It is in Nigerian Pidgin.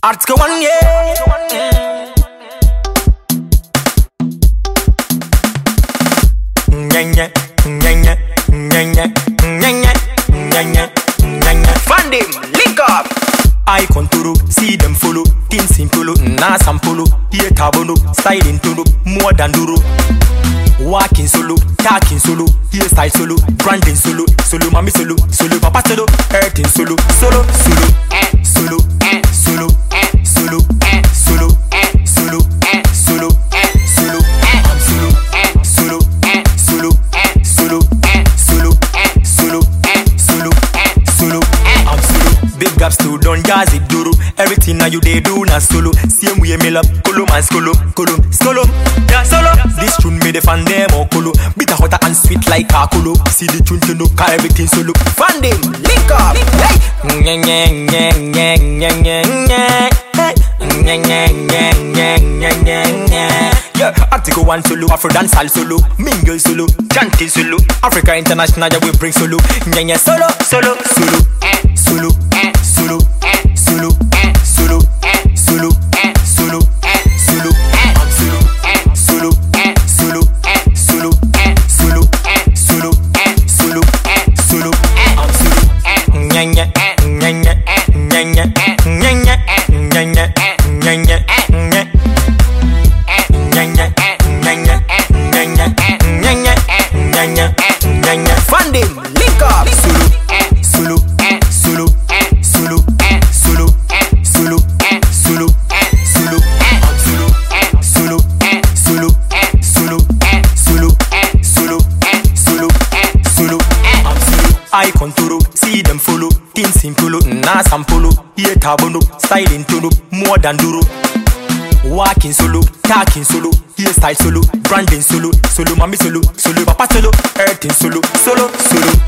Article 1, yeah. Find them, link up. I contour, see them follow. Tin simple, na sampolo. Here tabono, styling tono, more than duro. Walking solo, talking solo, hairstyle solo, branding solo, solo mami solo, solo papa solo, hurting solo, solo, solo, solo, solo, solo, solo, solo, solo, solo, I'm solo, solo, solo, solo, solo, solo, solo, solo, I'm solo. Big ups to Don Jazzy Duro. Everything now you they do na solo. Same way me love Kolo man solo, solo, yeah solo. This tune me the fan them or Kolo. Bitter hotter and sweet like a Kolo. See the tune to know car everything solo. Fan them, link up, hey. Yeah, Article 1 solo, Afro dancehall solo, mingle solo, chanting solo, Africa International yeah we bring solo, solo, solo, solo, solo, solo, solo, solo, solo, solo, solo, I'm solo, solo, solo, solo, solo, solo, solo, solo, I'm solo. Find them, link up. Solo, solo, solo, solo, solo, solo, solo, I'm solo, solo, solo, solo, solo, solo, solo, solo, I'm solo. I contour, see them follow. Tin simple, na sampolo. Here tabono, styling tono, more than duro. Walking solo, talking solo, hairstyle solo, branding solo, solo mami solo, solo papa solo, hurting solo, solo, solo.